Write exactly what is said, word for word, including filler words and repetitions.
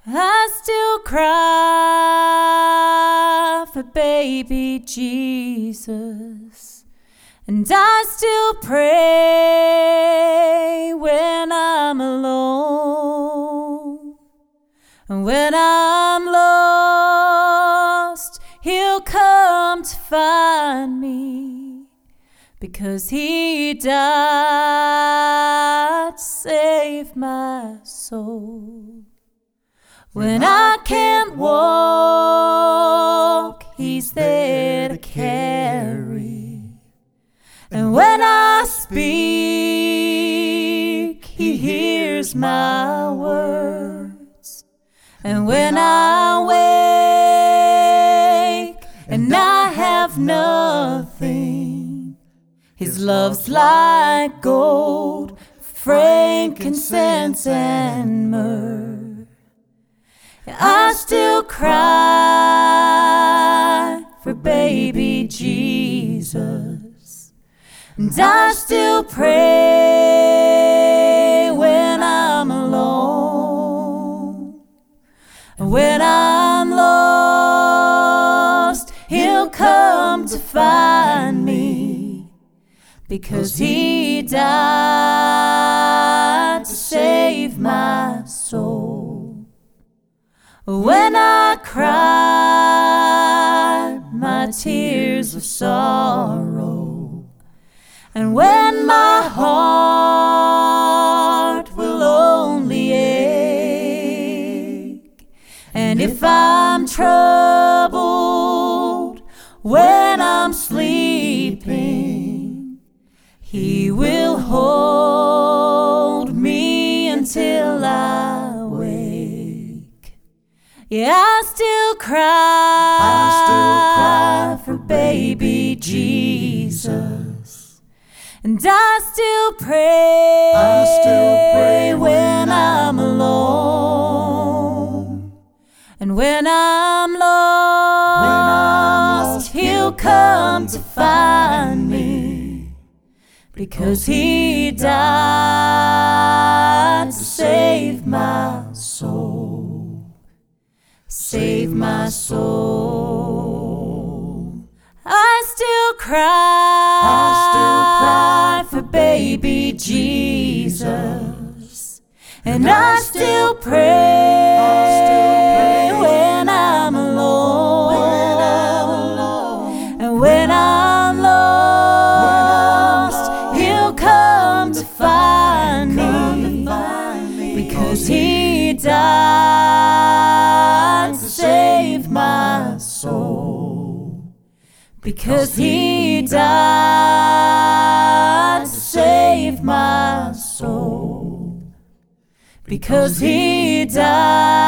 I still cry for baby Jesus, and I still pray when I'm alone. And when I'm lost, He'll come to find me, because He died to save my soul. When I can't walk, He's there to carry. And when I speak, He hears my words. And when I wake and I have nothing, His love's like gold, frankincense and myrrh. I still cry for baby Jesus, and I still pray when I'm alone. And when I'm lost, He'll come to find me, because He died to save my soul. When I cry my tears of sorrow, and when my heart will only ache, and if I'm troubled when I'm sleeping, He will hold me until I wake. Yeah, I still cry, I still cry for baby Jesus, and I still pray, I still pray when I'm alone. And when I'm lost, He'll come to find me, because He died to save my soul. Save my soul. I still cry, I still cry for baby Jesus, and I still pray, I still pray when I'm alone. when I'm alone. And when I'm lost, He'll come to find Come me, to find me, because He died to save my soul. Because He died to save my soul. Because He died